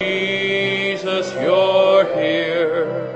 Jesus, you're here.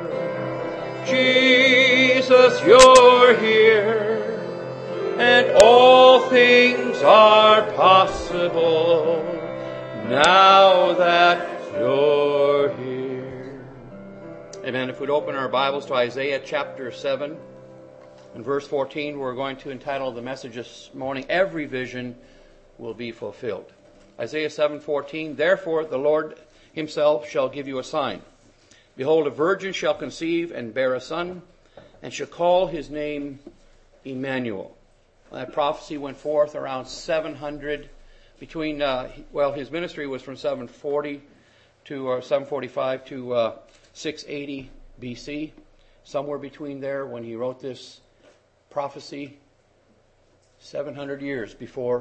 Jesus, you're here. And all things are possible now that you're here. Amen. If we'd open our Bibles to Isaiah chapter 7 and verse 14, we're going to entitle the message this morning, Every Vision Will Be Fulfilled. Isaiah 7:14, Therefore the Lord himself shall give you a sign. Behold, a virgin shall conceive and bear a son, and shall call his name Emmanuel. That prophecy went forth around 700, his ministry was from 740 to 745 to 680 BC. Somewhere between there when he wrote this prophecy, 700 years before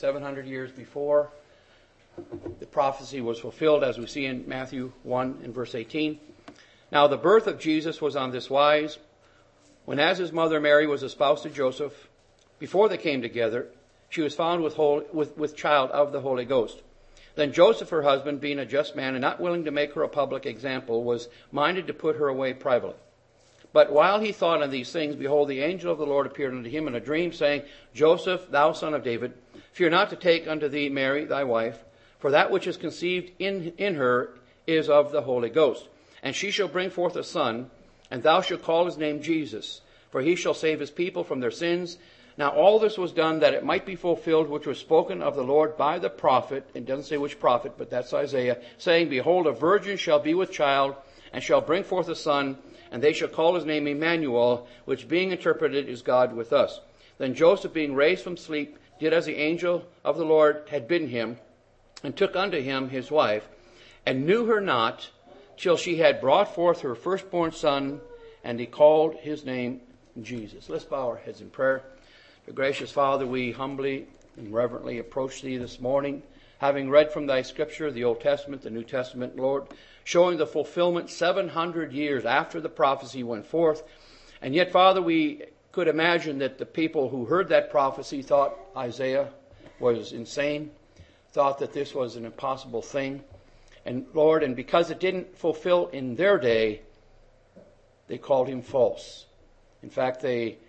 the prophecy was fulfilled, as we see in Matthew 1 and verse 18. Now the birth of Jesus was on this wise, when as his mother Mary was espoused to Joseph, before they came together, she was found with child of the Holy Ghost. Then Joseph, her husband, being a just man and not willing to make her a public example, was minded to put her away privately. But while he thought on these things, behold, the angel of the Lord appeared unto him in a dream, saying, Joseph, thou son of David, fear not to take unto thee Mary thy wife, for that which is conceived in her is of the Holy Ghost. And she shall bring forth a son, and thou shalt call his name Jesus, for he shall save his people from their sins. Now all this was done that it might be fulfilled, which was spoken of the Lord by the prophet. It doesn't say which prophet, but that's Isaiah, saying, Behold, a virgin shall be with child, and shall bring forth a son, and they shall call his name Emmanuel, which being interpreted is God with us. Then Joseph, being raised from sleep, did as the angel of the Lord had bidden him, and took unto him his wife, and knew her not, till she had brought forth her firstborn son, and he called his name Jesus. Let's bow our heads in prayer. Dear gracious Father, we humbly and reverently approach thee this morning, having read from thy scripture, the Old Testament, the New Testament, Lord, showing the fulfillment 700 years after the prophecy went forth. And yet, Father, we could imagine that the people who heard that prophecy thought Isaiah was insane, thought that this was an impossible thing. And Lord, and because it didn't fulfill in their day, they called him false. In fact,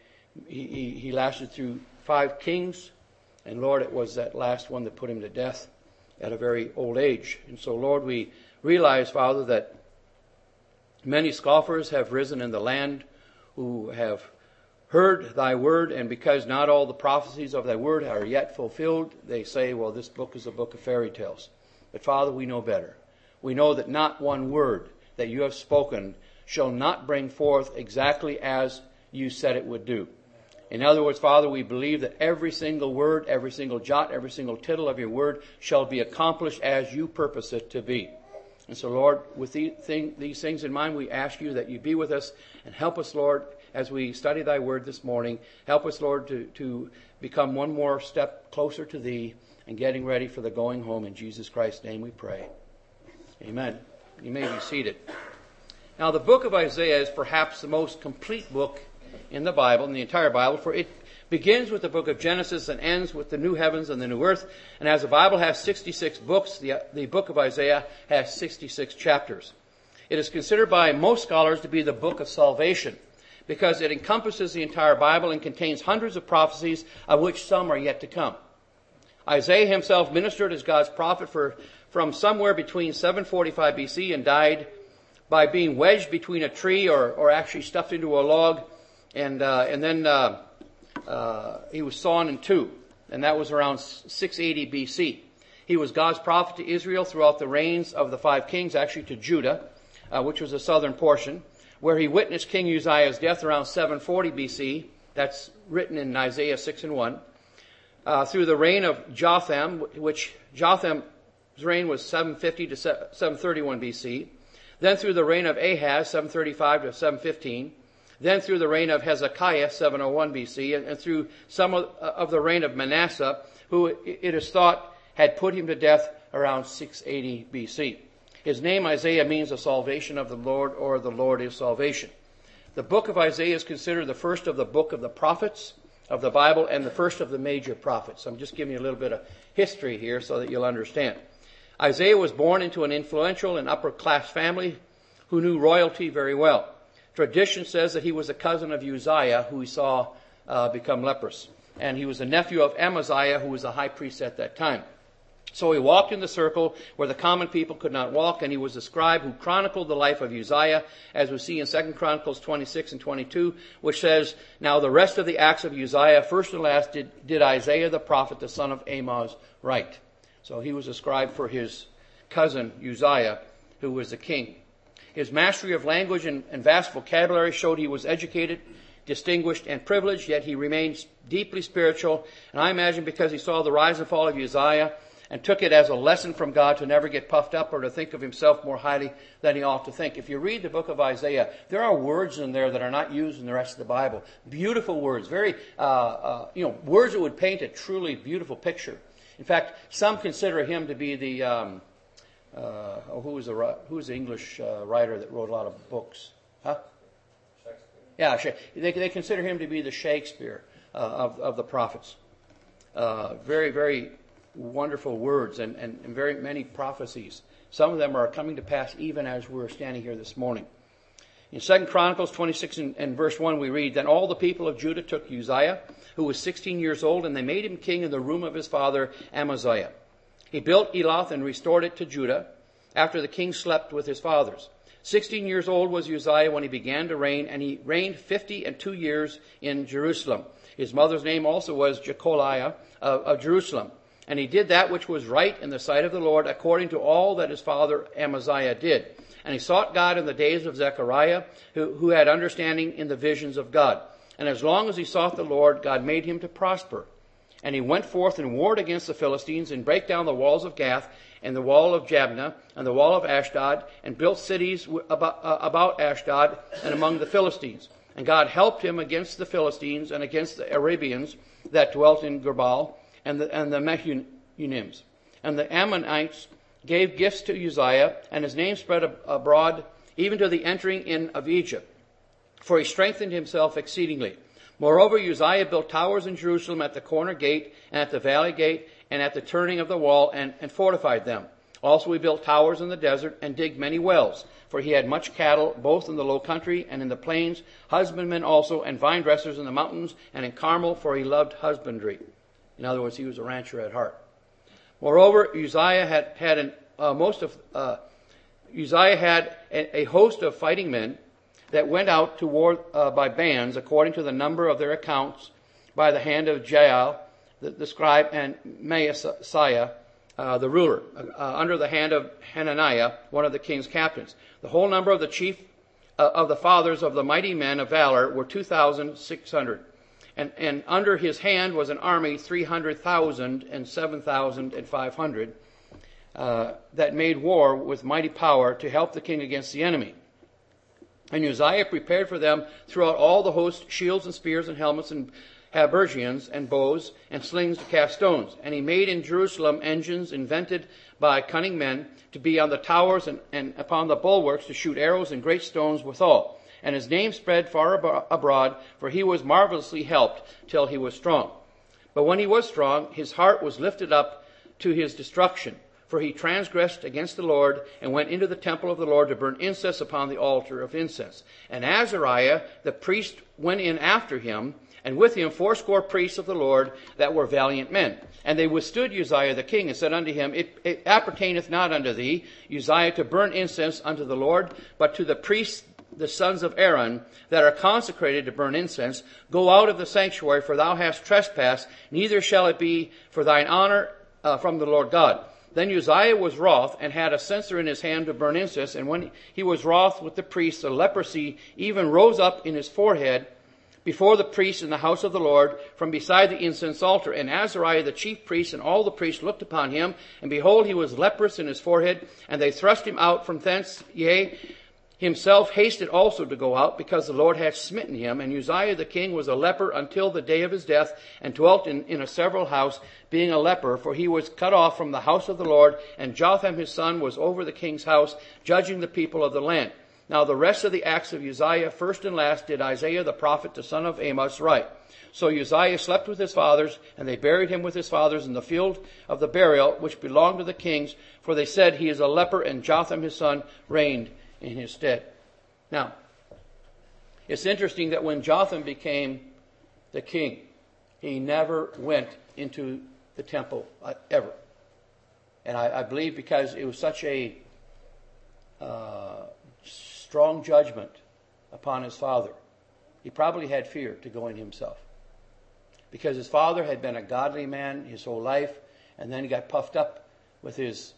he lasted through 5 kings, and Lord, it was that last one that put him to death at a very old age. And so, Lord, we realize, Father, that many scoffers have risen in the land who have heard thy word, and because not all the prophecies of thy word are yet fulfilled, they say, well, this book is a book of fairy tales. But Father, we know better. We know that not one word that you have spoken shall not bring forth exactly as you said it would do. In other words, Father, we believe that every single word, every single jot, every single tittle of your word shall be accomplished as you purpose it to be. And so, Lord, with these things in mind, we ask you that you be with us and help us, Lord, as we study thy word this morning. Help us, Lord, to become one more step closer to thee and getting ready for the going home. In Jesus Christ's name we pray. Amen. You may be seated. Now, the book of Isaiah is perhaps the most complete book in the Bible, in the entire Bible, for it begins with the book of Genesis and ends with the new heavens and the new earth. And as the Bible has 66 books, the book of Isaiah has 66 chapters. It is considered by most scholars to be the book of salvation, because it encompasses the entire Bible and contains hundreds of prophecies, of which some are yet to come. Isaiah himself ministered as God's prophet from somewhere between 745 BC and died by being wedged between a tree or actually stuffed into a log, and then he was sawn in two, and that was around 680 BC. He was God's prophet to Israel throughout the reigns of the 5 kings, actually to Judah, which was the southern portion, where he witnessed King Uzziah's death around 740 BC. That's written in Isaiah 6 and 1. Through the reign of Jotham, which Jotham's reign was 750 to 731 BC. Then through the reign of Ahaz, 735 to 715. Then through the reign of Hezekiah, 701 BC, and through some of the reign of Manasseh, who it is thought had put him to death around 680 BC. His name, Isaiah, means the salvation of the Lord, or the Lord is salvation. The book of Isaiah is considered the first of the book of the prophets of the Bible and the first of the major prophets. I'm just giving you a little bit of history here so that you'll understand. Isaiah was born into an influential and upper-class family who knew royalty very well. Tradition says that he was a cousin of Uzziah, who he saw become leprous. And he was a nephew of Amaziah, who was the high priest at that time. So he walked in the circle where the common people could not walk, and he was a scribe who chronicled the life of Uzziah, as we see in 2 Chronicles 26 and 22, which says, "Now the rest of the acts of Uzziah, first and last, did Isaiah the prophet, the son of Amoz, write." So he was a scribe for his cousin Uzziah, who was the king. His mastery of language and vast vocabulary showed he was educated, distinguished, and privileged, yet he remained deeply spiritual. And I imagine because he saw the rise and fall of Uzziah and took it as a lesson from God to never get puffed up or to think of himself more highly than he ought to think. If you read the book of Isaiah, there are words in there that are not used in the rest of the Bible. Beautiful words, very, words that would paint a truly beautiful picture. In fact, some consider him to be the, who was the English writer that wrote a lot of books? Huh? Yeah, they consider him to be the Shakespeare of the prophets. Very, very wonderful words and very many prophecies. Some of them are coming to pass even as we're standing here this morning. In 2 Chronicles 26 and verse 1 we read, "Then all the people of Judah took Uzziah, who was 16 years old, and they made him king in the room of his father Amaziah. He built Elath and restored it to Judah after the king slept with his fathers. 16 years old was Uzziah when he began to reign, and he reigned 52 years in Jerusalem. His mother's name also was Jecoliah of Jerusalem. And he did that which was right in the sight of the Lord, according to all that his father Amaziah did. And he sought God in the days of Zechariah, who had understanding in the visions of God. And as long as he sought the Lord, God made him to prosper. And he went forth and warred against the Philistines, and brake down the walls of Gath, and the wall of Jabneh, and the wall of Ashdod, and built cities about Ashdod and among the Philistines. And God helped him against the Philistines and against the Arabians that dwelt in Gerbal, and the Mehunims. And the Ammonites gave gifts to Uzziah, and his name spread abroad even to the entering in of Egypt. For he strengthened himself exceedingly. Moreover, Uzziah built towers in Jerusalem at the corner gate, and at the valley gate, and at the turning of the wall, and fortified them. Also he built towers in the desert, and digged many wells. For he had much cattle, both in the low country and in the plains, husbandmen also, and vine dressers in the mountains, and in Carmel, for he loved husbandry. In other words, he was a rancher at heart. Moreover, Uzziah had a host of fighting men that went out to war by bands, according to the number of their accounts, by the hand of Jael, the scribe, and Maaseiah, the ruler, under the hand of Hananiah, one of the king's captains. The whole number of the chief of the fathers of the mighty men of valor were 2,600. And under his hand was an army 300,000 and 7,500 that made war with mighty power to help the king against the enemy. And Uzziah prepared for them throughout all the host shields and spears and helmets and habergeons and bows and slings to cast stones. And he made in Jerusalem engines invented by cunning men to be on the towers and upon the bulwarks to shoot arrows and great stones withal. And his name spread far abroad, for he was marvelously helped till he was strong. But when he was strong, his heart was lifted up to his destruction, for he transgressed against the Lord, and went into the temple of the Lord to burn incense upon the altar of incense. And Azariah the priest went in after him, and with him 80 priests of the Lord that were valiant men. And they withstood Uzziah the king, and said unto him, It appertaineth not unto thee, Uzziah, to burn incense unto the Lord, but to the priests, the sons of Aaron, that are consecrated to burn incense. Go out of the sanctuary, for thou hast trespassed, neither shall it be for thine honor from the Lord God. Then Uzziah was wroth, and had a censer in his hand to burn incense. And when he was wroth with the priests, the leprosy even rose up in his forehead before the priests in the house of the Lord, from beside the incense altar. And Azariah the chief priest and all the priests looked upon him, and behold, he was leprous in his forehead. And they thrust him out from thence, yea, himself hasted also to go out, because the Lord had smitten him. And Uzziah the king was a leper until the day of his death, and dwelt in a several house, being a leper, for he was cut off from the house of the Lord. And Jotham his son was over the king's house, judging the people of the land. Now the rest of the acts of Uzziah, first and last, did Isaiah the prophet, the son of Amos, write. So Uzziah slept with his fathers, and they buried him with his fathers in the field of the burial, which belonged to the kings, for they said, he is a leper, and Jotham his son reigned in his stead. Now, it's interesting that when Jotham became the king, he never went into the temple ever. And I believe because it was such a strong judgment upon his father, he probably had fear to go in himself. Because his father had been a godly man his whole life, and then he got puffed up with his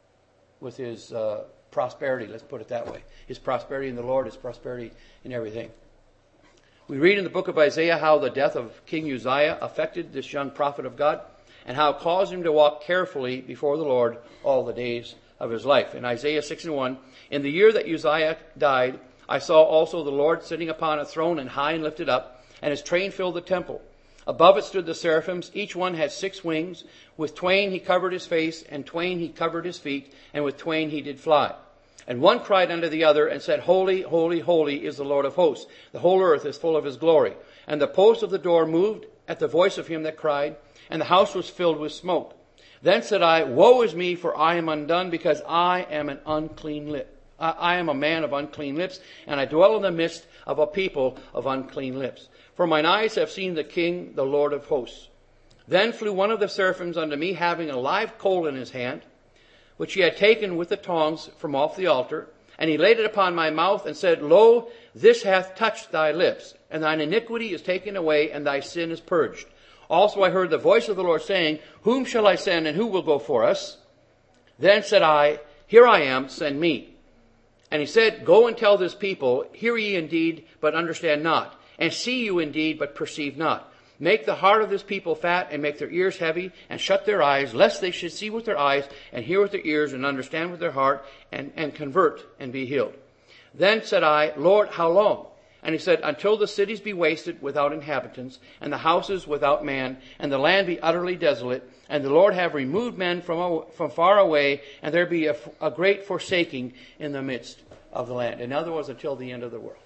prosperity, let's put it that way. His prosperity in the Lord, his prosperity in everything. We read in the book of Isaiah how the death of King Uzziah affected this young prophet of God, and how it caused him to walk carefully before the Lord all the days of his life. In Isaiah 6:1, in the year that Uzziah died, I saw also the Lord sitting upon a throne, and high and lifted up, and his train filled the temple. Above it stood the seraphims. Each one had 6 wings. With twain he covered his face, and twain he covered his feet, and with twain he did fly. And one cried unto the other, and said, Holy, holy, holy is the Lord of hosts. The whole earth is full of his glory. And the post of the door moved at the voice of him that cried, and the house was filled with smoke. Then said I, Woe is me, for I am undone, because I am an unclean lip. I am a man of unclean lips, and I dwell in the midst of a people of unclean lips. For mine eyes have seen the King, the Lord of hosts. Then flew one of the seraphims unto me, having a live coal in his hand, which he had taken with the tongs from off the altar. And he laid it upon my mouth, and said, Lo, this hath touched thy lips, and thine iniquity is taken away, and thy sin is purged. Also I heard the voice of the Lord saying, Whom shall I send, and who will go for us? Then said I, Here I am, send me. And he said, Go and tell this people, Hear ye indeed, but understand not. And see you indeed, but perceive not. Make the heart of this people fat, and make their ears heavy, and shut their eyes, lest they should see with their eyes, and hear with their ears, and understand with their heart, and convert, and be healed. Then said I, Lord, how long? And he said, Until the cities be wasted without inhabitants, and the houses without man, and the land be utterly desolate, and the Lord have removed men from far away, and there be a great forsaking in the midst of the land. In other words, until the end of the world.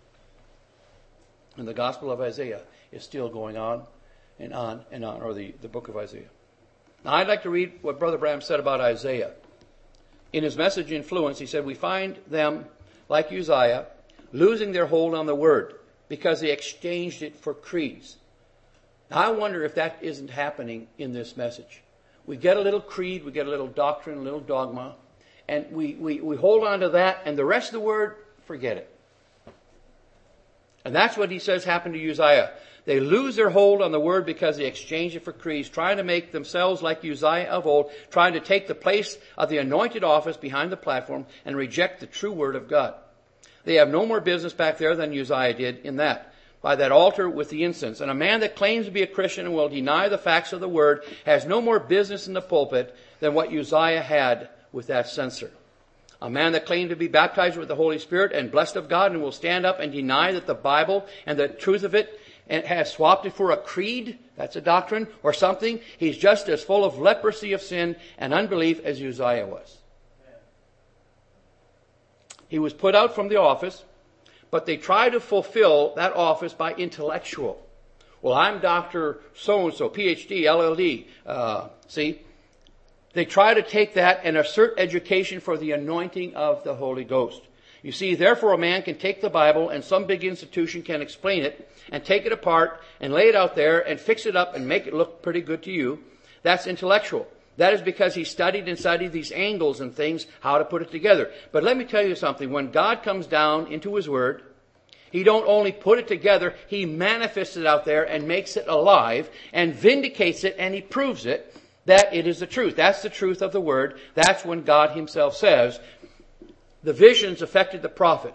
And the Gospel of Isaiah is still going on and on and on, or the book of Isaiah. Now I'd like to read what Brother Branham said about Isaiah. In his message Influence, he said, We find them, like Uzziah, losing their hold on the word because they exchanged it for creeds. Now I wonder if that isn't happening in this message. We get a little creed, we get a little doctrine, a little dogma, and we hold on to that, and the rest of the word, forget it. And that's what he says happened to Uzziah. They lose their hold on the word because they exchange it for creeds, trying to make themselves like Uzziah of old, trying to take the place of the anointed office behind the platform and reject the true word of God. They have no more business back there than Uzziah did in that, by that altar with the incense. And a man that claims to be a Christian and will deny the facts of the word has no more business in the pulpit than what Uzziah had with that censer. A man that claimed to be baptized with the Holy Spirit and blessed of God and will stand up and deny that the Bible and the truth of it and has swapped it for a creed, that's a doctrine, or something, he's just as full of leprosy of sin and unbelief as Uzziah was. He was put out from the office, but they try to fulfill that office by intellectual. Well, I'm Dr. So-and-so, PhD, LLD. See? They try to take that and assert education for the anointing of the Holy Ghost. You see, therefore a man can take the Bible and some big institution can explain it and take it apart and lay it out there and fix it up and make it look pretty good to you. That's intellectual. That is because he studied these angles and things, how to put it together. But let me tell you something. When God comes down into His Word, He don't only put it together, He manifests it out there and makes it alive and vindicates it, and He proves it that it is the truth. That's the truth of the Word. That's when God Himself says, the visions affected the prophet.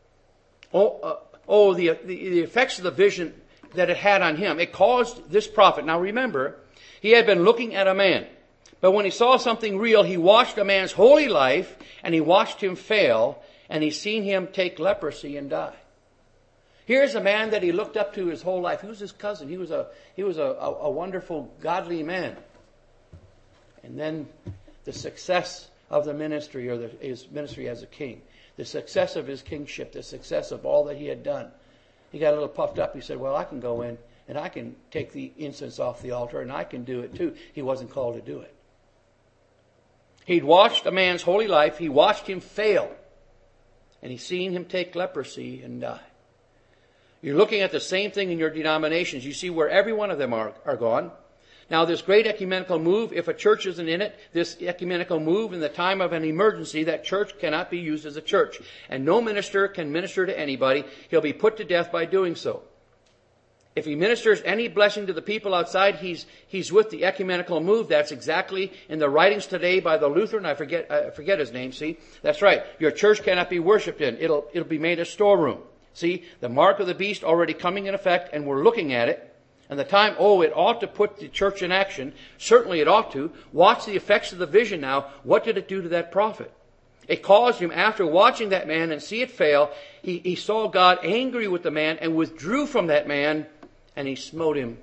The effects of the vision that it had on him. It caused this prophet. Now remember, he had been looking at a man. But when he saw something real, he watched a man's holy life, and he watched him fail, and he seen him take leprosy and die. Here's a man that he looked up to his whole life. He was his cousin. He was a wonderful, godly man. And then the success of the ministry, or his ministry as a king, the success of his kingship, the success of all that he had done. He got a little puffed up. He said, well, I can go in and I can take the incense off the altar and I can do it too. He wasn't called to do it. He'd watched a man's holy life. He watched him fail. And he's seen him take leprosy and die. You're looking at the same thing in your denominations. You see where every one of them are gone. Now, this great ecumenical move, if a church isn't in it, this ecumenical move in the time of an emergency, that church cannot be used as a church. And no minister can minister to anybody. He'll be put to death by doing so. If he ministers any blessing to the people outside, he's with the ecumenical move. That's exactly in the writings today by the Lutheran. I forget his name. See, that's right. Your church cannot be worshipped in. It'll be made a storeroom. See, the mark of the beast already coming in effect, and we're looking at it. And the time, it ought to put the church in action. Certainly it ought to. Watch the effects of the vision now. What did it do to that prophet? It caused him, after watching that man and see it fail, he saw God angry with the man and withdrew from that man, and he smote him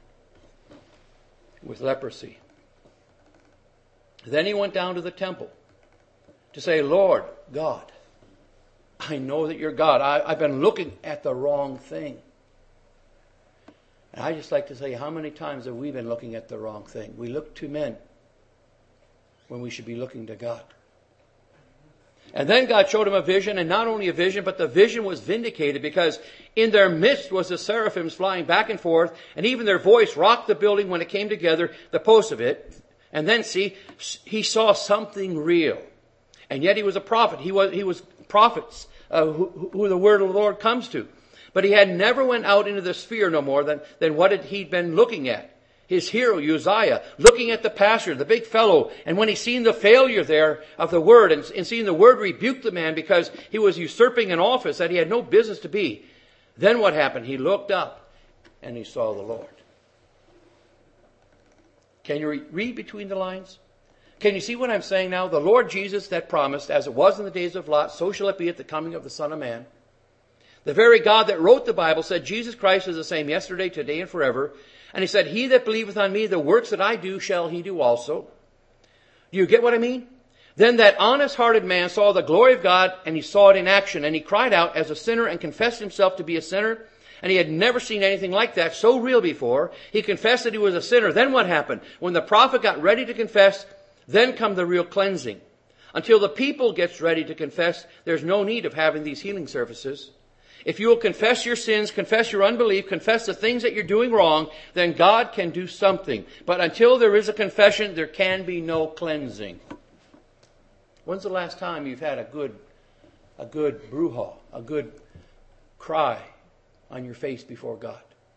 with leprosy. Then he went down to the temple to say, Lord God, I know that you're God. I've been looking at the wrong thing. And I just like to say, how many times have we been looking at the wrong thing? We look to men when we should be looking to God. And then God showed him a vision, and not only a vision, but the vision was vindicated, because in their midst was the seraphims flying back and forth, and even their voice rocked the building when it came together, the posts of it. And then he saw something real. And yet he was a prophet. He was prophets who the word of the Lord comes to. But he had never went out into the sphere no more than what he'd been looking at. His hero, Uzziah, looking at the pastor, the big fellow, and when he seen the failure there of the word, and seeing the word rebuke the man because he was usurping an office that he had no business to be, then what happened? He looked up and he saw the Lord. Can you read between the lines? Can you see what I'm saying now? The Lord Jesus that promised, as it was in the days of Lot, so shall it be at the coming of the Son of Man. The very God that wrote the Bible said Jesus Christ is the same yesterday, today, and forever. And he said, he that believeth on me, the works that I do shall he do also. Do you get what I mean? Then that honest-hearted man saw the glory of God, and he saw it in action. And he cried out as a sinner and confessed himself to be a sinner. And he had never seen anything like that, so real before. He confessed that he was a sinner. Then what happened? When the prophet got ready to confess, then come the real cleansing. Until the people gets ready to confess, there's no need of having these healing services. If you will confess your sins, confess your unbelief, confess the things that you're doing wrong, then God can do something. But until there is a confession, there can be no cleansing. When's the last time you've had a good brouhaha, a good cry on your face before God?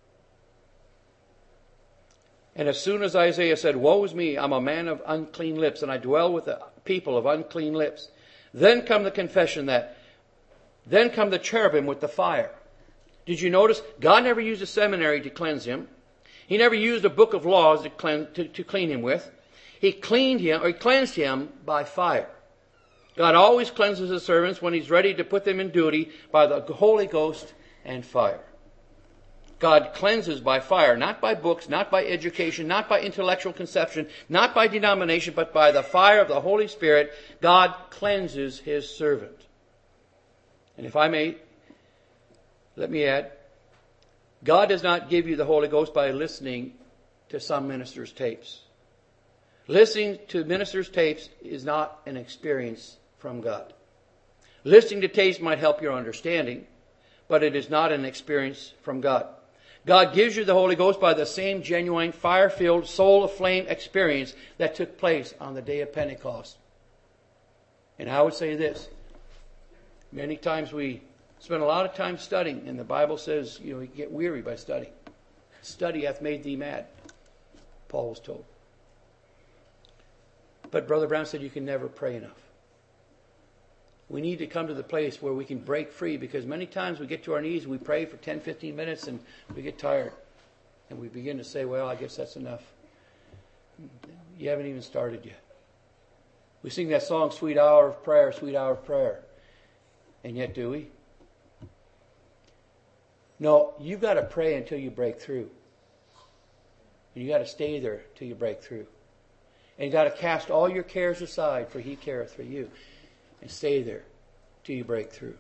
And as soon as Isaiah said, woe is me, I'm a man of unclean lips, and I dwell with a people of unclean lips. Then come the confession then come the cherubim with the fire. Did you notice? God never used a seminary to cleanse him. He never used a book of laws to clean him with. He cleansed him by fire. God always cleanses his servants when he's ready to put them in duty by the Holy Ghost and fire. God cleanses by fire, not by books, not by education, not by intellectual conception, not by denomination, but by the fire of the Holy Spirit. God cleanses his servant. And if I may, let me add, God does not give you the Holy Ghost by listening to some ministers' tapes. Listening to ministers' tapes is not an experience from God. Listening to tapes might help your understanding, but it is not an experience from God. God gives you the Holy Ghost by the same genuine, fire-filled, soul-aflame experience that took place on the day of Pentecost. And I would say this. Many times we spend a lot of time studying, and the Bible says, you get weary by studying. Study hath made thee mad, Paul was told. But Brother Brown said you can never pray enough. We need to come to the place where we can break free, because many times we get to our knees and we pray for 10, 15 minutes and we get tired. And we begin to say, well, I guess that's enough. You haven't even started yet. We sing that song, Sweet Hour of Prayer, Sweet Hour of Prayer. And yet, do we? No, you've got to pray until you break through. And you've got to stay there till you break through. And you got to cast all your cares aside, for He careth for you. And stay there till you break through.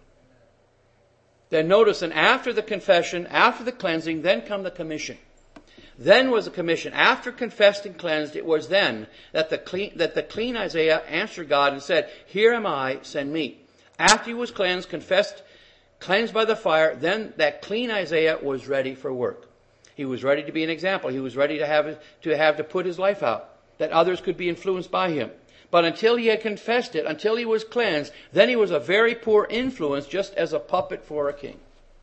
Then notice, and after the confession, after the cleansing, then come the commission. Then was the commission. After confessed and cleansed, it was then that the clean Isaiah answered God and said, "Here am I, send me." After he was cleansed, confessed, cleansed by the fire, then that clean Isaiah was ready for work. He was ready to be an example. He was ready to have to put his life out, that others could be influenced by him. But until he had confessed it, until he was cleansed, then he was a very poor influence, just as a puppet for a king.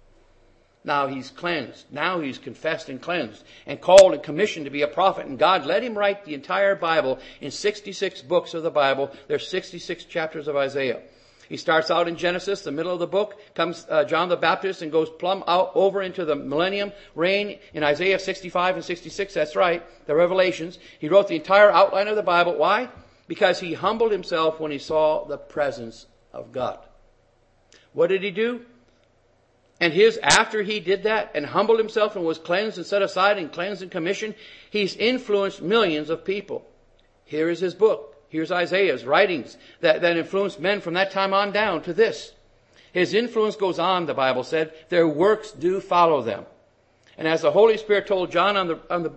Now he's cleansed. Now he's confessed and cleansed and called and commissioned to be a prophet. And God let him write the entire Bible in 66 books of the Bible. There's 66 chapters of Isaiah. He starts out in Genesis, the middle of the book, comes John the Baptist and goes plumb out over into the millennium reign in Isaiah 65 and 66. That's right, the Revelations. He wrote the entire outline of the Bible. Why? Because he humbled himself when he saw the presence of God. What did he do? And after he did that and humbled himself and was cleansed and set aside and cleansed and commissioned, he's influenced millions of people. Here is his book. Here's Isaiah's writings that influenced men from that time on down to this. His influence goes on, the Bible said. Their works do follow them. And as the Holy Spirit told John on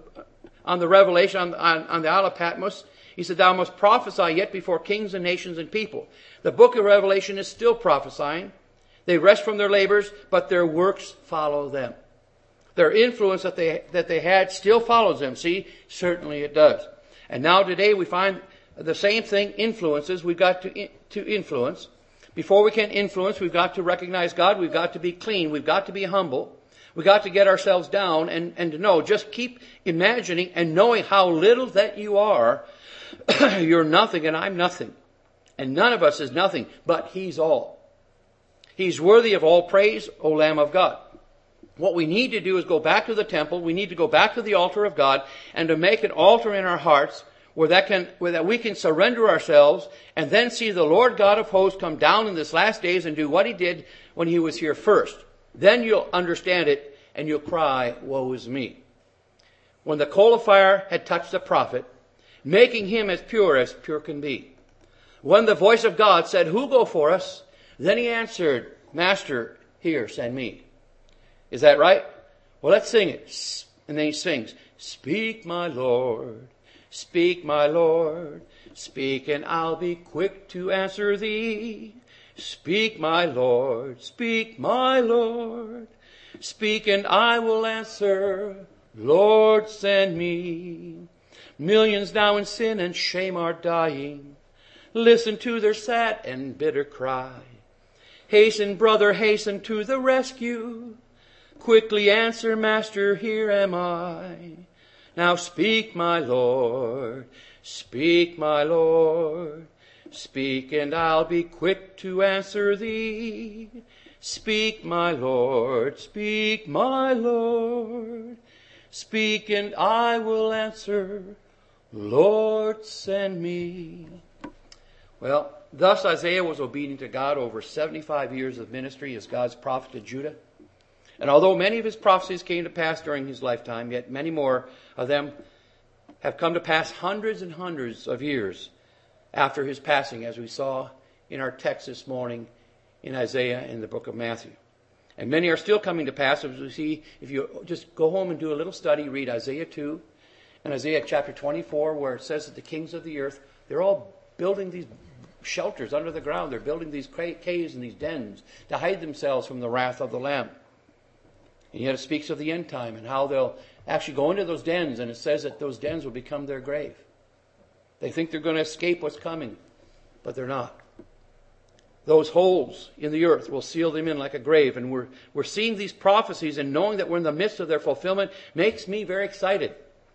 the revelation, on the Isle of Patmos, he said, "Thou must prophesy yet before kings and nations and people." The book of Revelation is still prophesying. They rest from their labors, but their works follow them. Their influence that they had still follows them. See, certainly it does. And now today we find the same thing influences. We've got to influence. Before we can influence, we've got to recognize God. We've got to be clean. We've got to be humble. We've got to get ourselves down and to know. Just keep imagining and knowing how little that you are. You're nothing and I'm nothing. And none of us is nothing, but He's all. He's worthy of all praise, O Lamb of God. What we need to do is go back to the temple. We need to go back to the altar of God and to make an altar in our hearts where that we can surrender ourselves and then see the Lord God of hosts come down in this last days and do what He did when He was here first. Then you'll understand it and you'll cry, "Woe is me." When the coal of fire had touched the prophet, making him as pure can be. When the voice of God said, "Who go for us?" Then he answered, "Master, here, send me." Is that right? Well, let's sing it. And then he sings, "Speak, my Lord, speak, my Lord, speak, and I'll be quick to answer thee. Speak, my Lord, speak, my Lord, speak, and I will answer, Lord, send me. Millions now in sin and shame are dying. Listen to their sad and bitter cry. Hasten, brother, hasten to the rescue. Quickly answer, Master, here am I. Now speak, my Lord, speak, my Lord. Speak, and I'll be quick to answer thee. Speak, my Lord, speak, my Lord. Speak, and I will answer, Lord, send me. Well, thus Isaiah was obedient to God over 75 years of ministry as God's prophet to Judah. And although many of his prophecies came to pass during his lifetime, yet many more of them have come to pass hundreds and hundreds of years after his passing, as we saw in our text this morning in Isaiah in the book of Matthew. And many are still coming to pass, as we see. If you just go home and do a little study, read Isaiah 2 and Isaiah chapter 24, where it says that the kings of the earth, they're all building these shelters under the ground. They're building these caves and these dens to hide themselves from the wrath of the Lamb. And yet it speaks of the end time and how they'll actually go into those dens, and it says that those dens will become their grave. They think they're going to escape what's coming, but they're not. Those holes in the earth will seal them in like a grave. And we're seeing these prophecies, and knowing that we're in the midst of their fulfillment makes me very excited.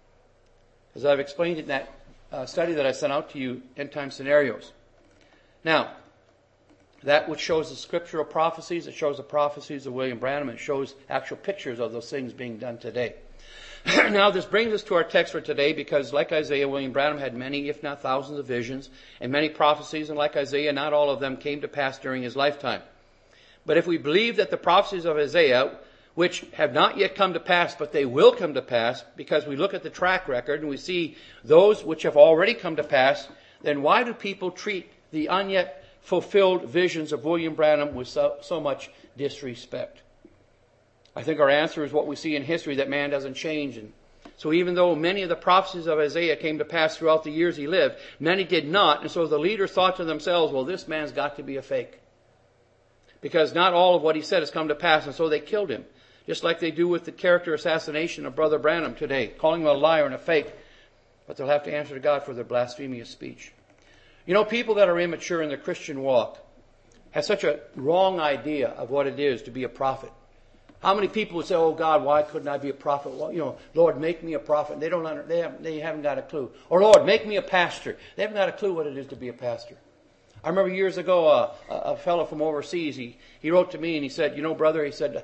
As I've explained in that study that I sent out to you, End Time Scenarios. Now, that which shows the scriptural prophecies, it shows the prophecies of William Branham, it shows actual pictures of those things being done today. Now, this brings us to our text for today, because like Isaiah, William Branham had many, if not thousands, of visions and many prophecies, and like Isaiah, not all of them came to pass during his lifetime. But if we believe that the prophecies of Isaiah which have not yet come to pass, but they will come to pass, because we look at the track record and we see those which have already come to pass, then why do people treat the unyet fulfilled visions of William Branham with so much disrespect? I think our answer is what we see in history, that man doesn't change. And so even though many of the prophecies of Isaiah came to pass throughout the years he lived, many did not. And so the leaders thought to themselves, well, this man's got to be a fake, because not all of what he said has come to pass. And so they killed him, just like they do with the character assassination of Brother Branham today, calling him a liar and a fake. But they'll have to answer to God for their blasphemous speech. You know, people that are immature in their Christian walk have such a wrong idea of what it is to be a prophet. How many people would say, oh God, why couldn't I be a prophet? Well, Lord, make me a prophet. And they haven't got a clue. Or Lord, make me a pastor. They haven't got a clue what it is to be a pastor. I remember years ago, a fellow from overseas, he wrote to me and he said, brother, he said,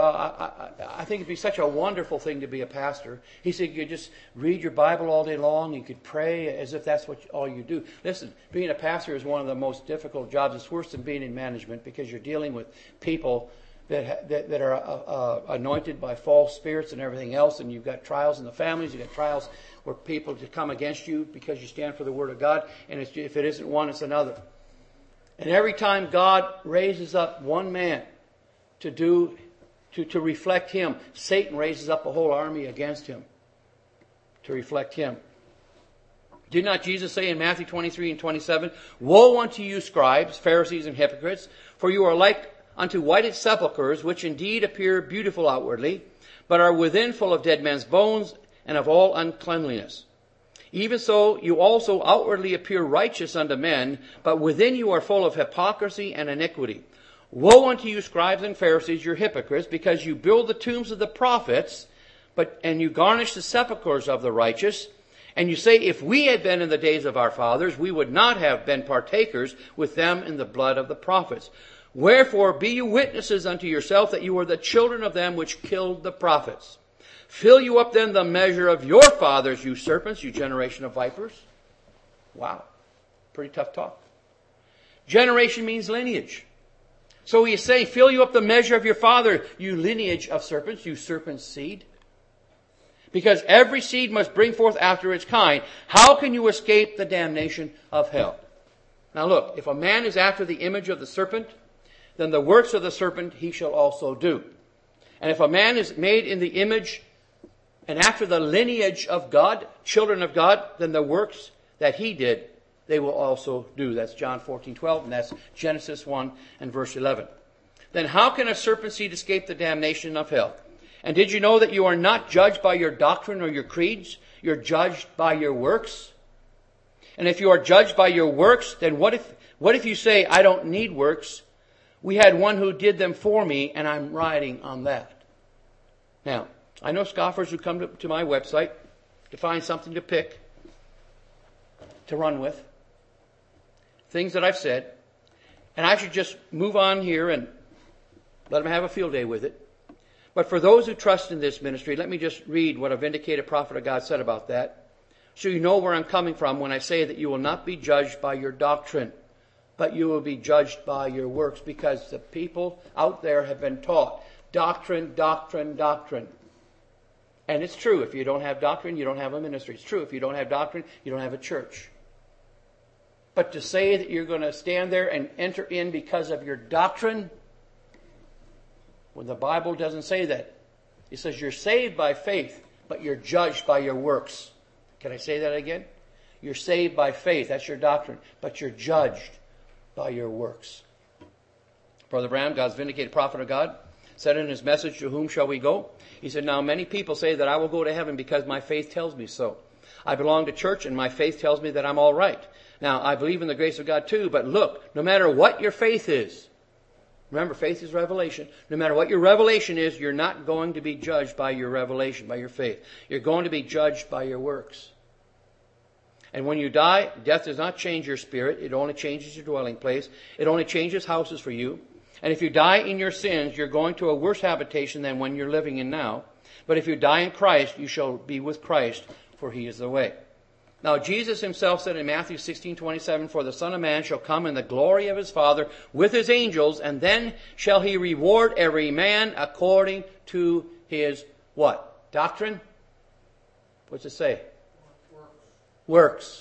I think it'd be such a wonderful thing to be a pastor. He said, you could just read your Bible all day long. You could pray as if that's all you do. Listen, being a pastor is one of the most difficult jobs. It's worse than being in management, because you're dealing with people that are anointed by false spirits and everything else. And you've got trials in the families. You've got trials where people to come against you because you stand for the Word of God. And if it isn't one, it's another. And every time God raises up one man to reflect Him, Satan raises up a whole army against him to reflect Him. Did not Jesus say in Matthew 23 and 27, woe unto you, scribes, Pharisees, and hypocrites, for you are like unto whited sepulchres, which indeed appear beautiful outwardly, but are within full of dead men's bones and of all uncleanliness. Even so, you also outwardly appear righteous unto men, but within you are full of hypocrisy and iniquity. Woe unto you, scribes and Pharisees, you're hypocrites, because you build the tombs of the prophets, and you garnish the sepulchres of the righteous. And you say, if we had been in the days of our fathers, we would not have been partakers with them in the blood of the prophets. Wherefore be you witnesses unto yourself that you are the children of them which killed the prophets. Fill you up then the measure of your fathers, you serpents, you generation of vipers. Wow. Pretty tough talk. Generation means lineage. So he's saying, fill you up the measure of your father, you lineage of serpents, you serpent's seed. Because every seed must bring forth after its kind. How can you escape the damnation of hell? Now look, if a man is after the image of the serpent, then the works of the serpent he shall also do. And if a man is made in the image and after the lineage of God, children of God, then the works that he did, they will also do. That's John 14:12, and that's Genesis 1 and verse 11. Then how can a serpent seed escape the damnation of hell? And did you know that you are not judged by your doctrine or your creeds? You're judged by your works. And if you are judged by your works, then what if you say, I don't need works? We had one who did them for me, and I'm riding on that. Now, I know scoffers who come to my website to find something to pick, to run with, things that I've said, and I should just move on here and let them have a field day with it. But for those who trust in this ministry, let me just read what a vindicated prophet of God said about that, so you know where I'm coming from when I say that you will not be judged by your doctrine, but you will be judged by your works, because the people out there have been taught doctrine, doctrine, doctrine. And it's true, if you don't have doctrine, you don't have a ministry. It's true, if you don't have doctrine, you don't have a church. But to say that you're going to stand there and enter in because of your doctrine, when the Bible doesn't say that. It says you're saved by faith, but you're judged by your works. Can I say that again? You're saved by faith, that's your doctrine, but you're judged by your works. Brother Branham, God's vindicated prophet of God, said in his message, to whom shall we go? He said, now many people say that I will go to heaven because my faith tells me so. I belong to church and my faith tells me that I'm all right. Now, I believe in the grace of God too, but look, no matter what your faith is, remember, faith is revelation. No matter what your revelation is, you're not going to be judged by your revelation, by your faith. You're going to be judged by your works. And when you die, death does not change your spirit. It only changes your dwelling place. It only changes houses for you. And if you die in your sins, you're going to a worse habitation than when you're living in now. But if you die in Christ, you shall be with Christ, for He is the way. Now Jesus himself said in Matthew 16:27, "For the Son of Man shall come in the glory of his Father with his angels, and then shall he reward every man according to his" what? Doctrine? What's it say? Works.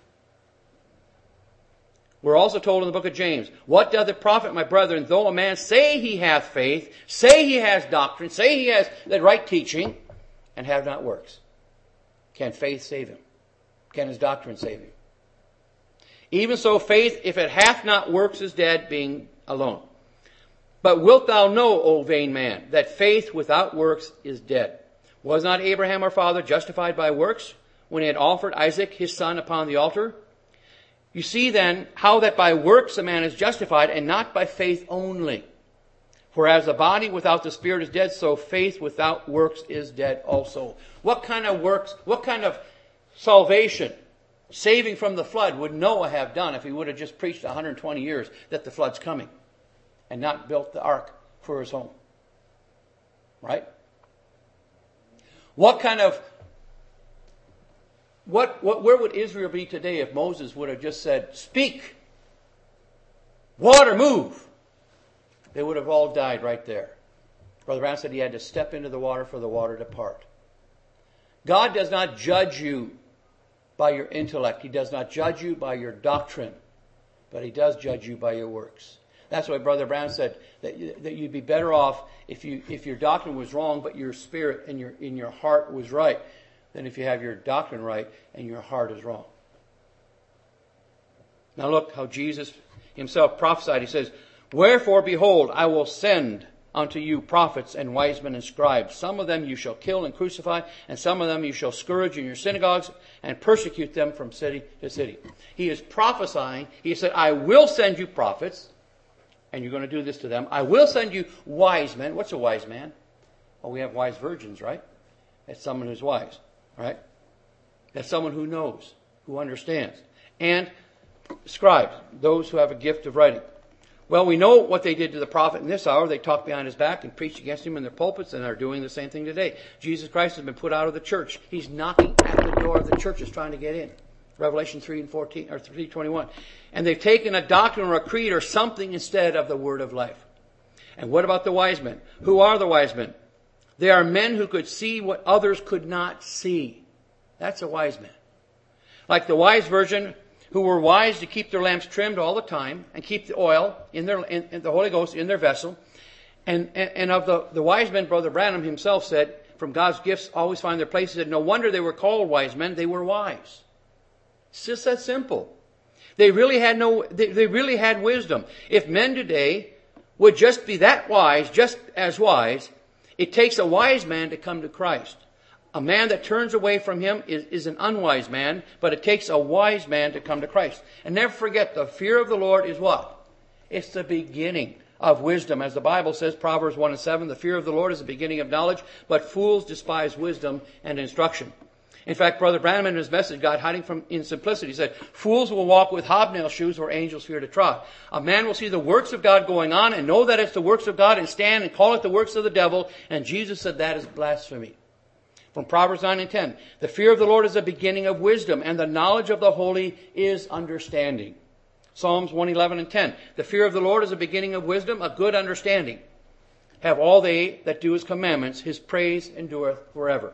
We're also told in the book of James, "What doth it profit, my brethren, though a man say he hath faith, say he has doctrine, say he has the right teaching, and have not works? Can faith save him? Can his doctrine save him? Even so, faith, if it hath not works, is dead, being alone. But wilt thou know, O vain man, that faith without works is dead? Was not Abraham our father justified by works when he had offered Isaac his son upon the altar? You see then how that by works a man is justified, and not by faith only. For as the body without the spirit is dead, so faith without works is dead also." What kind of works, what kind of salvation, saving from the flood, would Noah have done if he would have just preached 120 years that the flood's coming and not built the ark for his home? Right? What kind of where would Israel be today if Moses would have just said, "Speak, water move"? They would have all died right there. Brother Branham said he had to step into the water for the water to part. God does not judge you by your intellect. He does not judge you by your doctrine, but he does judge you by your works. That's why Brother Branham said that you'd be better off if your doctrine was wrong, but your spirit and your heart was right, than if you have your doctrine right and your heart is wrong. Now look how Jesus himself prophesied. He says, "Wherefore, behold, I will send unto you prophets and wise men and scribes. Some of them you shall kill and crucify, and some of them you shall scourge in your synagogues and persecute them from city to city." He is prophesying. He said, "I will send you prophets, and you're going to do this to them. I will send you wise men." What's a wise man? Well, we have wise virgins, right? That's someone who's wise, right? That's someone who knows, who understands. And scribes, those who have a gift of writing. Well, we know what they did to the prophet in this hour. They talked behind his back and preached against him in their pulpits, and are doing the same thing today. Jesus Christ has been put out of the church. He's knocking at the door of the churches trying to get in. Revelation 3:14 or 3:21. And they've taken a doctrine or a creed or something instead of the word of life. And what about the wise men? Who are the wise men? They are men who could see what others could not see. That's a wise man. Like the wise virgin, who were wise to keep their lamps trimmed all the time and keep the oil in the Holy Ghost in their vessel. And of the wise men, Brother Branham himself said, from God's gifts always find their place. He said, no wonder they were called wise men. They were wise. It's just that simple. They really had wisdom. If men today would just be that wise, just as wise, it takes a wise man to come to Christ. A man that turns away from him is an unwise man, but it takes a wise man to come to Christ. And never forget, the fear of the Lord is what? It's the beginning of wisdom. As the Bible says, Proverbs 1:7, the fear of the Lord is the beginning of knowledge, but fools despise wisdom and instruction. In fact, Brother Branham in his message, God hiding from in simplicity, said, fools will walk with hobnail shoes where angels fear to trod. A man will see the works of God going on and know that it's the works of God and stand and call it the works of the devil. And Jesus said that is blasphemy. From Proverbs 9:10, the fear of the Lord is the beginning of wisdom, and the knowledge of the holy is understanding. Psalms 1:11-10, the fear of the Lord is the beginning of wisdom, a good understanding. Have all they that do his commandments, his praise endureth forever.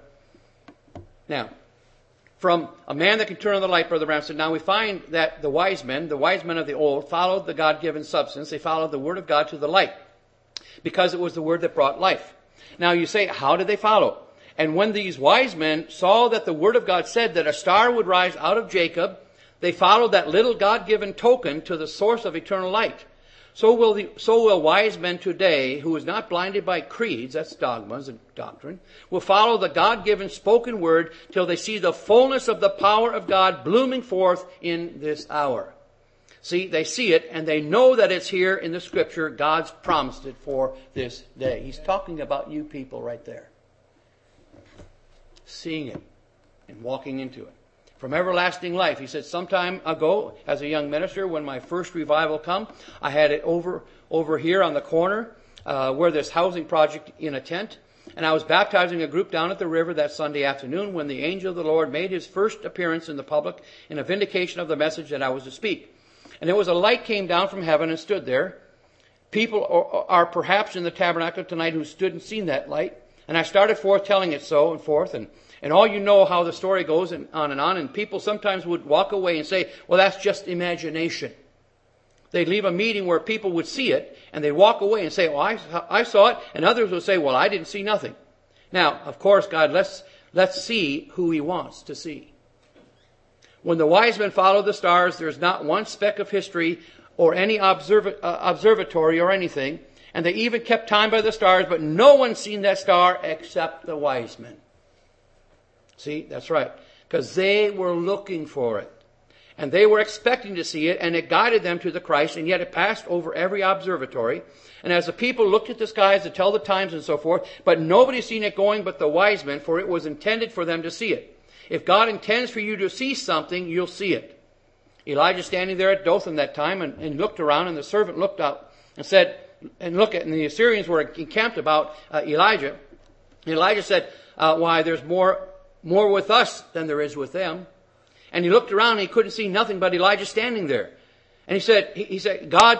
Now, from a man that can turn on the light, Brother Branham said, now we find that the wise men of the old, followed the God-given substance. They followed the word of God to the light, because it was the word that brought life. Now you say, how did they follow? And when these wise men saw that the word of God said that a star would rise out of Jacob, they followed that little God-given token to the source of eternal light. So will wise men today, who is not blinded by creeds, that's dogmas and doctrine, will follow the God-given spoken word till they see the fullness of the power of God blooming forth in this hour. See, they see it and they know that it's here in the scripture. God's promised it for this day. He's talking about you people right there. Seeing it and walking into it. From everlasting life. He said, sometime ago, as a young minister, when my first revival come, I had it over here on the corner, where this housing project in a tent. and I was baptizing a group down at the river that Sunday afternoon when the angel of the Lord made his first appearance in the public in a vindication of the message that I was to speak. And there was a light came down from heaven and stood there. People are perhaps in the tabernacle tonight who stood and seen that light. And I started forth telling it so and forth. And all you know how the story goes and on. And people sometimes would walk away and say, well, that's just imagination. They'd leave a meeting where people would see it, and they'd walk away and say, well, I saw it. And others would say, well, I didn't see nothing. Now, of course, God, let's see who he wants to see. When the wise men followed the stars, there's not one speck of history or any observatory or anything. And they even kept time by the stars, but no one seen that star except the wise men. See, that's right. Because they were looking for it. And they were expecting to see it, and it guided them to the Christ, and yet it passed over every observatory. And as the people looked at the skies to tell the times and so forth, but nobody seen it going but the wise men, for it was intended for them to see it. If God intends for you to see something, you'll see it. Elijah standing there at Dothan that time and looked around, and the servant looked out and said, and the Assyrians were encamped about Elijah. And Elijah said, why, there's more with us than there is with them. And he looked around and he couldn't see nothing but Elijah standing there. And he said, God,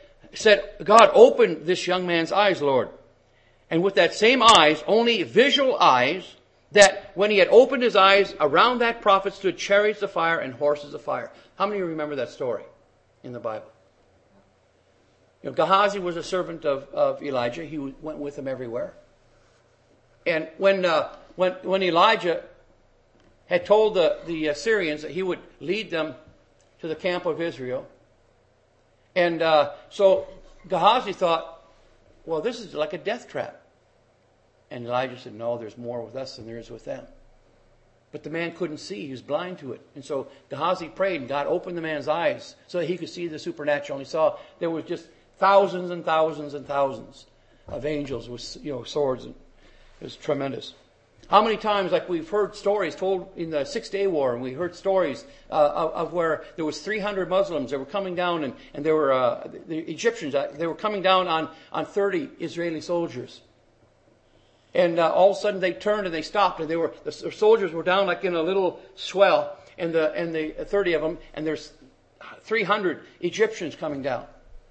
open this young man's eyes, Lord. And with that same eyes, only visual eyes, that when he had opened his eyes, around that prophet stood chariots of fire and horses of fire. How many of you remember that story in the Bible? You know, Gehazi was a servant of Elijah. He went with him everywhere. And when Elijah had told the Assyrians that he would lead them to the camp of Israel. And so Gehazi thought, well, this is like a death trap. And Elijah said, no, there's more with us than there is with them. But the man couldn't see. He was blind to it. And so Gehazi prayed, and God opened the man's eyes so that he could see the supernatural. And he saw there was just thousands and thousands and thousands of angels with swords. And it was tremendous. How many times, like we've heard stories told in the 6-Day War, and we heard stories of where there was 300 Muslims that were coming down, and there were the Egyptians. They were coming down on 30 Israeli soldiers, and all of a sudden they turned and they stopped, and the soldiers were down like in a little swell, and the 30 of them, and there's 300 Egyptians coming down.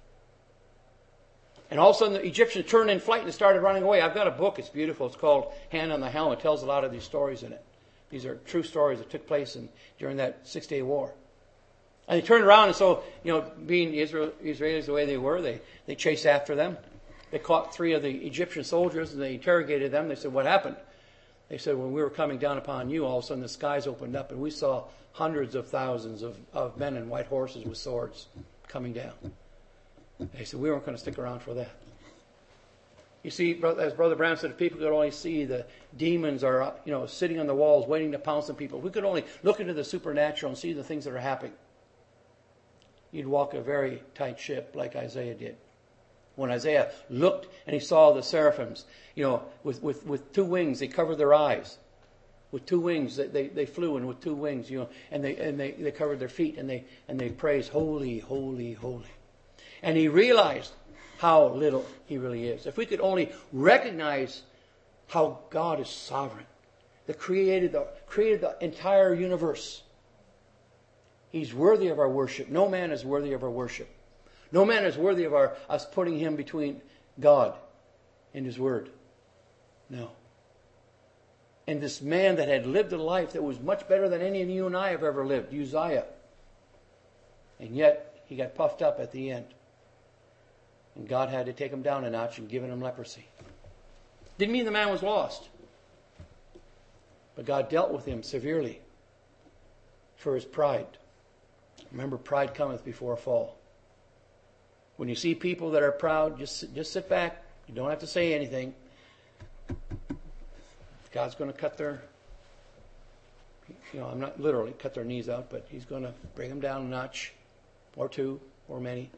And all of a sudden the Egyptians turned in flight and started running away. I've got a book. It's beautiful. It's called Hand on the Helm. It tells a lot of these stories in it. These are true stories that took place during that 6-Day War. And they turned around, and so, being Israelis the way they were, they chased after them. They caught 3 of the Egyptian soldiers, and they interrogated them. They said, what happened? They said, when we were coming down upon you, all of a sudden the skies opened up, and we saw hundreds of thousands of men in white horses with swords coming down. They said, we weren't going to stick around for that. You see, as Brother Brown said, if people could only see the demons are, sitting on the walls waiting to pounce on people. If we could only look into the supernatural and see the things that are happening, you'd walk a very tight ship like Isaiah did. When Isaiah looked and he saw the seraphims, with 2 wings, they covered their eyes. With 2 wings, they flew, and with 2 wings, and they covered their feet, and they praised, holy, holy, holy. And he realized how little he really is. If we could only recognize how God is sovereign, that created the entire universe. He's worthy of our worship. No man is worthy of our worship. No man is worthy of us putting him between God and his word. No. And this man that had lived a life that was much better than any of you and I have ever lived, Uzziah. And yet he got puffed up at the end. And God had to take him down a notch and give him leprosy. Didn't mean the man was lost. But God dealt with him severely for his pride. Remember, pride cometh before a fall. When you see people that are proud, just sit back. You don't have to say anything. God's going to cut their, I'm not literally cut their knees out, but he's going to bring them down a notch or 2 or many.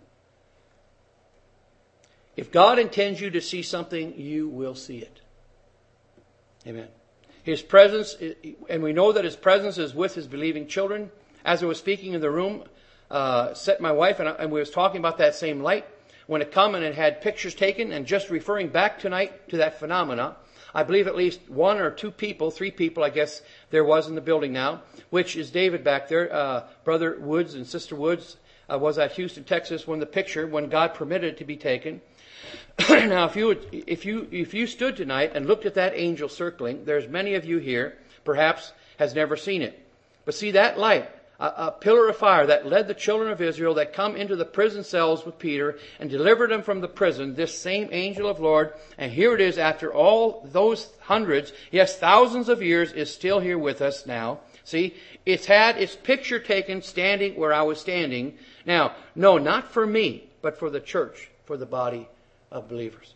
If God intends you to see something, you will see it. Amen. His presence, and we know that his presence is with his believing children. As I was speaking in the room, set my wife, and we was talking about that same light. When it come and it had pictures taken, and just referring back tonight to that phenomena, I believe at least one or two people, three people, I guess there was in the building now, which is David back there. Brother Woods and Sister Woods was at Houston, Texas, when God permitted it to be taken. Now, if you stood tonight and looked at that angel circling, there's many of you here, perhaps has never seen it. But see that light, a pillar of fire that led the children of Israel that come into the prison cells with Peter and delivered them from the prison, this same angel of Lord, and here it is after all those hundreds, yes, thousands of years, is still here with us now. See, it's had its picture taken standing where I was standing. Now, no, not for me, but for the church, for the body of believers.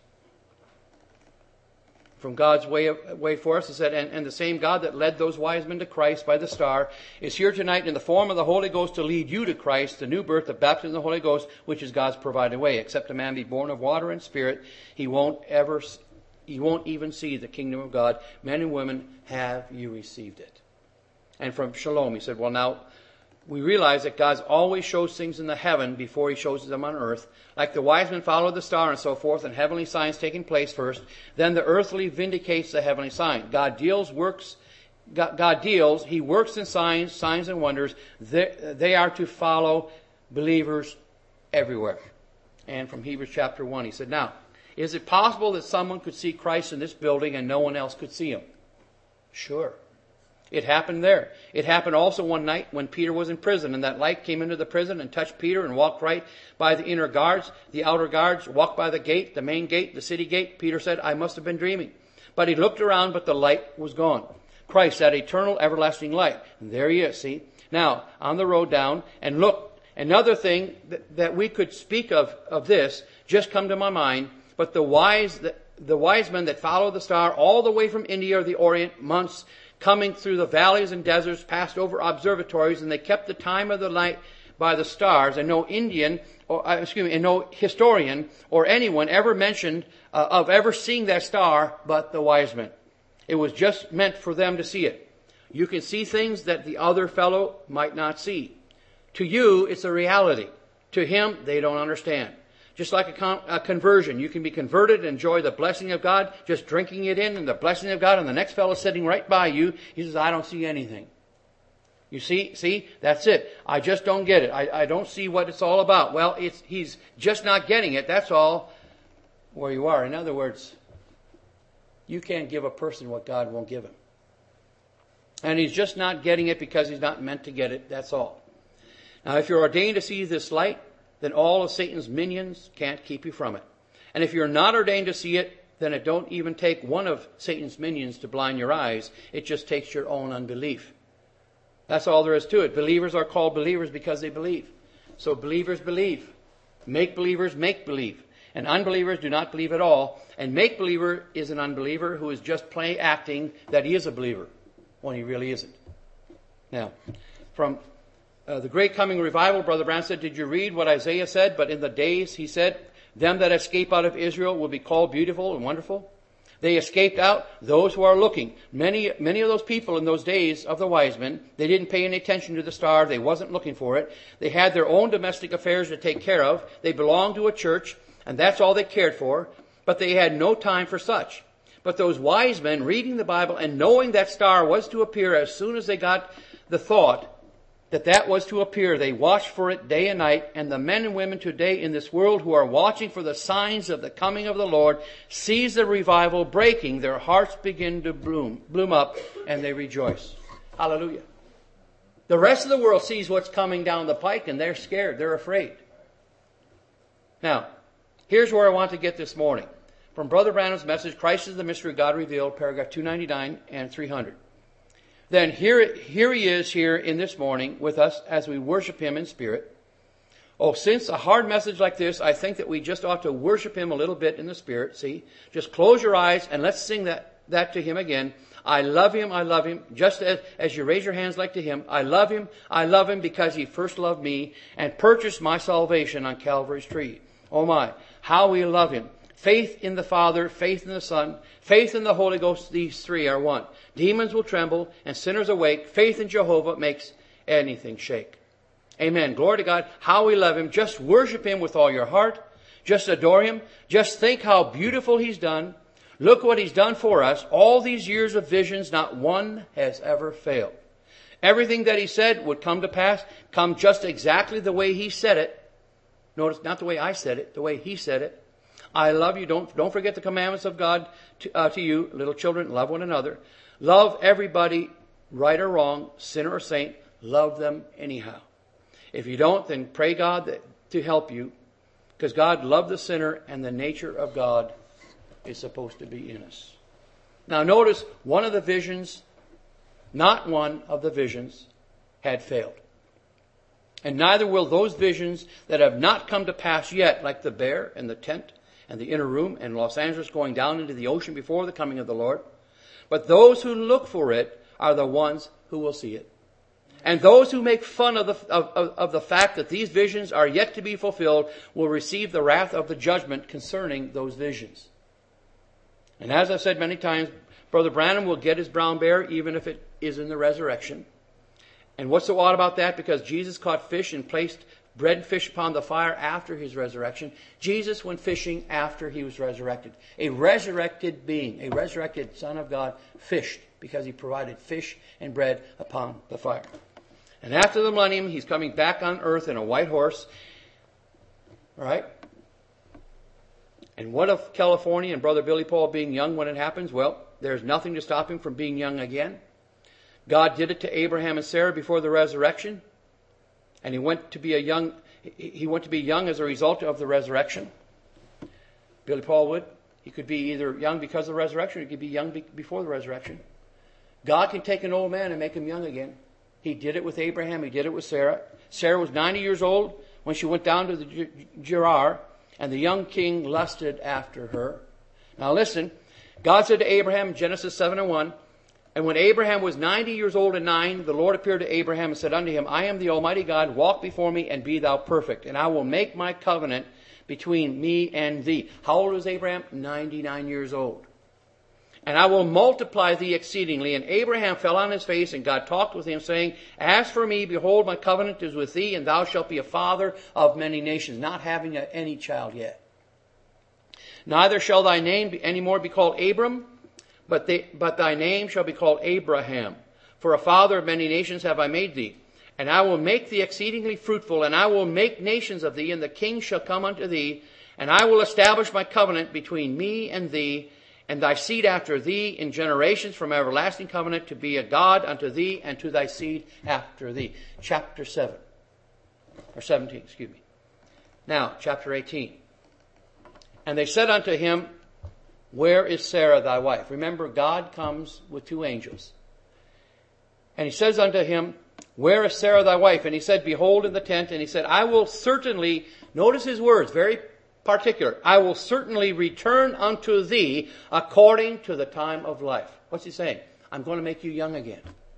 From God's way for us, it said, and the same God that led those wise men to Christ by the star is here tonight in the form of the Holy Ghost to lead you to Christ, the new birth, the baptism of the Holy Ghost, which is God's provided way. Except a man be born of water and spirit, he won't even see the kingdom of God. Men and women, have you received it? And from Shalom, he said, well, now, we realize that God always shows things in the heaven before he shows them on earth. Like the wise men followed the star and so forth, and heavenly signs taking place first. Then the earthly vindicates the heavenly sign. God deals, he works in signs and wonders. They are to follow believers everywhere. And from Hebrews chapter 1, he said, now, is it possible that someone could see Christ in this building and no one else could see him? Sure. It happened there. It happened also one night when Peter was in prison, and that light came into the prison and touched Peter and walked right by the inner guards. The outer guards walked by the gate, the main gate, the city gate. Peter said, I must have been dreaming. But he looked around, but the light was gone. Christ, that eternal, everlasting light. And there he is, see? Now, on the road down, and look, another thing that we could speak of this just come to my mind, but the wise men that followed the star all the way from India or the Orient, months, coming through the valleys and deserts, passed over observatories, and they kept the time of the night by the stars. And no no historian or anyone ever mentioned of ever seeing that star but the wise men. It was just meant for them to see it. You can see things that the other fellow might not see. To you, it's a reality. To him, they don't understand. Just like a conversion. You can be converted and enjoy the blessing of God, just drinking it in and the blessing of God, and the next fellow sitting right by you, he says, I don't see anything. You see, that's it. I just don't get it. I don't see what it's all about. Well, he's just not getting it. That's all where you are. In other words, you can't give a person what God won't give him. And he's just not getting it because he's not meant to get it. That's all. Now, if you're ordained to see this light, then all of Satan's minions can't keep you from it. And if you're not ordained to see it, then it don't even take one of Satan's minions to blind your eyes. It just takes your own unbelief. That's all there is to it. Believers are called believers because they believe. So believers believe. Make-believers make believe. And unbelievers do not believe at all. And make-believer is an unbeliever who is just acting that he is a believer when he really isn't. Now, from the Great Coming Revival, Brother Branham said, did you read what Isaiah said? But in the days, he said, them that escape out of Israel will be called beautiful and wonderful. They escaped out, those who are looking. Many of those people in those days of the wise men, they didn't pay any attention to the star. They wasn't looking for it. They had their own domestic affairs to take care of. They belonged to a church, and that's all they cared for. But they had no time for such. But those wise men reading the Bible and knowing that star was to appear as soon as they got the thought that was to appear, they watched for it day and night. And the men and women today in this world who are watching for the signs of the coming of the Lord sees the revival breaking. Their hearts begin to bloom up, and they rejoice. Hallelujah. The rest of the world sees what's coming down the pike, and they're scared. They're afraid. Now, here's where I want to get this morning. From Brother Branham's message, Christ is the Mystery of God Revealed, paragraph 299 and 300. Then here he is here in this morning with us as we worship him in spirit. Oh, since a hard message like this, I think that we just ought to worship him a little bit in the spirit. See, just close your eyes and let's sing that to him again. I love him, just as you raise your hands like to him. I love him because he first loved me and purchased my salvation on Calvary's tree. Oh my, how we love him. Faith in the Father, faith in the Son, faith in the Holy Ghost, these three are one. Demons will tremble and sinners awake. Faith in Jehovah makes anything shake. Amen. Glory to God. How we love him. Just worship him with all your heart. Just adore him. Just think how beautiful he's done. Look what he's done for us. All these years of visions, not one has ever failed. Everything that he said would come to pass, come just exactly the way he said it. Notice, not the way I said it, the way he said it. I love you. Don't forget the commandments of God to you, little children. Love one another. Love everybody, right or wrong, sinner or saint. Love them anyhow. If you don't, then pray God to help you, because God loved the sinner, and the nature of God is supposed to be in us. Now notice, one of the visions, not one of the visions, had failed. And neither will those visions that have not come to pass yet, like the bear and the tent and the inner room and Los Angeles going down into the ocean before the coming of the Lord. But those who look for it are the ones who will see it. And those who make fun of the fact that these visions are yet to be fulfilled will receive the wrath of the judgment concerning those visions. And as I've said many times, Brother Branham will get his brown bear even if it is in the resurrection. And what's so odd about that? Because Jesus caught fish and placed bread and fish upon the fire after his resurrection. Jesus went fishing after he was resurrected. A resurrected being, a resurrected Son of God, fished because he provided fish and bread upon the fire. And after the millennium, he's coming back on earth in a white horse. All right? And what of California and Brother Billy Paul being young when it happens? Well, there's nothing to stop him from being young again. God did it to Abraham and Sarah before the resurrection. And he went to be young as a result of the resurrection. Billy Paul would. He could be either young because of the resurrection, or he could be young before the resurrection. God can take an old man and make him young again. He did it with Abraham. He did it with Sarah. Sarah was 90 years old when she went down to the Gerar, and the young king lusted after her. Now listen, God said to Abraham, Genesis 7:1, and when Abraham was 90 years old and 9, the Lord appeared to Abraham and said unto him, I am the Almighty God, walk before me and be thou perfect, and I will make my covenant between me and thee. How old was Abraham? 99 years old. And I will multiply thee exceedingly. And Abraham fell on his face, and God talked with him, saying, As for me, behold, my covenant is with thee, and thou shalt be a father of many nations. Not having any child yet. Neither shall thy name any more be called Abram, but thy name shall be called Abraham. For a father of many nations have I made thee. And I will make thee exceedingly fruitful, and I will make nations of thee, and the kings shall come unto thee. And I will establish my covenant between me and thee, and thy seed after thee in generations from everlasting covenant, to be a God unto thee and to thy seed after thee. Chapter 7. Or 17, excuse me. Now, chapter 18. And they said unto him, Where is Sarah thy wife? Remember, God comes with two angels. And he says unto him, Where is Sarah thy wife? And he said, Behold, in the tent. And he said, I will certainly, notice his words, very particular, I will certainly return unto thee according to the time of life. What's he saying? I'm going to make you young again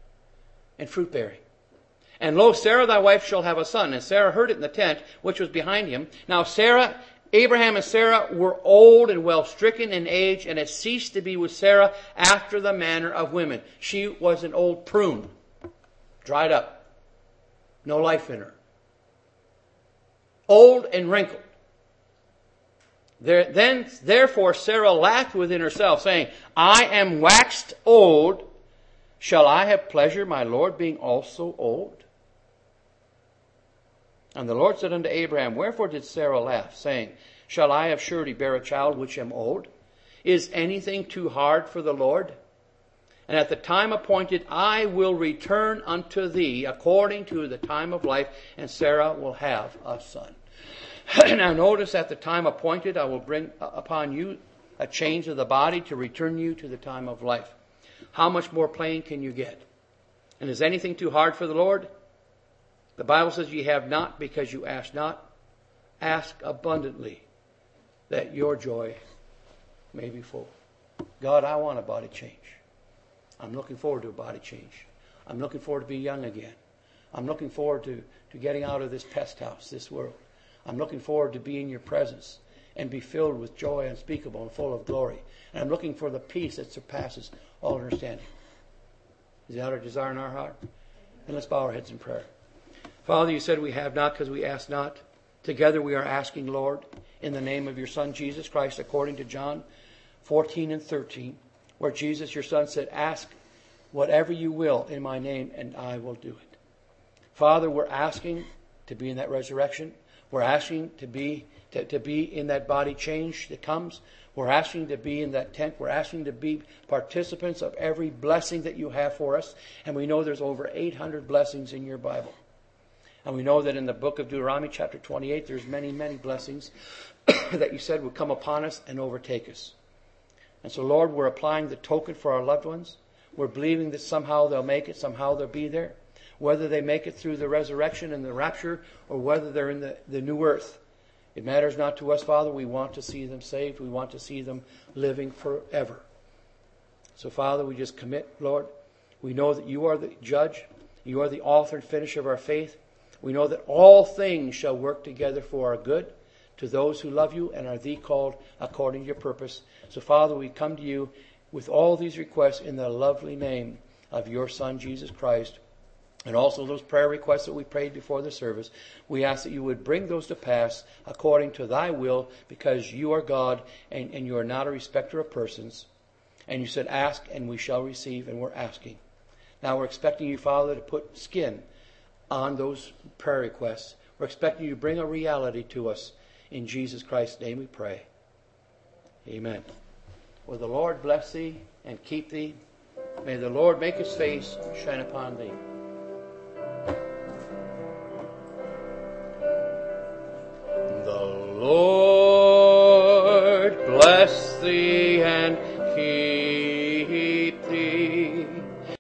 and fruit bearing. And lo, Sarah thy wife shall have a son. And Sarah heard it in the tent, which was behind him. Now Abraham and Sarah were old and well stricken in age, and had ceased to be with Sarah after the manner of women. She was an old prune, dried up, no life in her, old and wrinkled. Therefore Sarah laughed within herself, saying, I am waxed old. Shall I have pleasure, my Lord, being also old? And the Lord said unto Abraham, Wherefore did Sarah laugh, saying, Shall I of surety bear a child which am old? Is anything too hard for the Lord? And at the time appointed I will return unto thee according to the time of life, and Sarah will have a son. Now notice, at the time appointed, I will bring upon you a change of the body to return you to the time of life. How much more plain can you get? And is anything too hard for the Lord? The Bible says, Ye have not because you ask not. Ask abundantly, that your joy may be full. God, I want a body change. I'm looking forward to a body change. I'm looking forward to being young again. I'm looking forward to getting out of this pest house, this world. I'm looking forward to be in your presence and be filled with joy unspeakable and full of glory. And I'm looking for the peace that surpasses all understanding. Is that our desire in our heart? And let's bow our heads in prayer. Father, you said we have not because we ask not. Together we are asking, Lord, in the name of your Son, Jesus Christ, according to John 14 and 13, where Jesus, your Son, said, ask whatever you will in my name, and I will do it. Father, we're asking to be in that resurrection. We're asking to be in that body change that comes. We're asking to be in that tent. We're asking to be participants of every blessing that you have for us. And we know there's over 800 blessings in your Bible. And we know that in the book of Deuteronomy, chapter 28, there's many, many blessings that you said would come upon us and overtake us. And so, Lord, we're applying the token for our loved ones. We're believing that somehow they'll make it, somehow they'll be there. Whether they make it through the resurrection and the rapture, or whether they're in the new earth. It matters not to us, Father. We want to see them saved. We want to see them living forever. So, Father, we just commit, Lord. We know that you are the judge. You are the author and finisher of our faith. We know that all things shall work together for our good to those who love you and are thee called according to your purpose. So, Father, we come to you with all these requests in the lovely name of your Son, Jesus Christ. And also those prayer requests that we prayed before the service, we ask that you would bring those to pass according to thy will, because you are God and you are not a respecter of persons. And you said, ask and we shall receive, and we're asking. Now we're expecting you, Father, to put skin on those prayer requests. We're expecting you to bring a reality to us. In Jesus Christ's name we pray. Amen. Will the Lord bless thee and keep thee. May the Lord make his face shine upon thee. The Lord bless thee and keep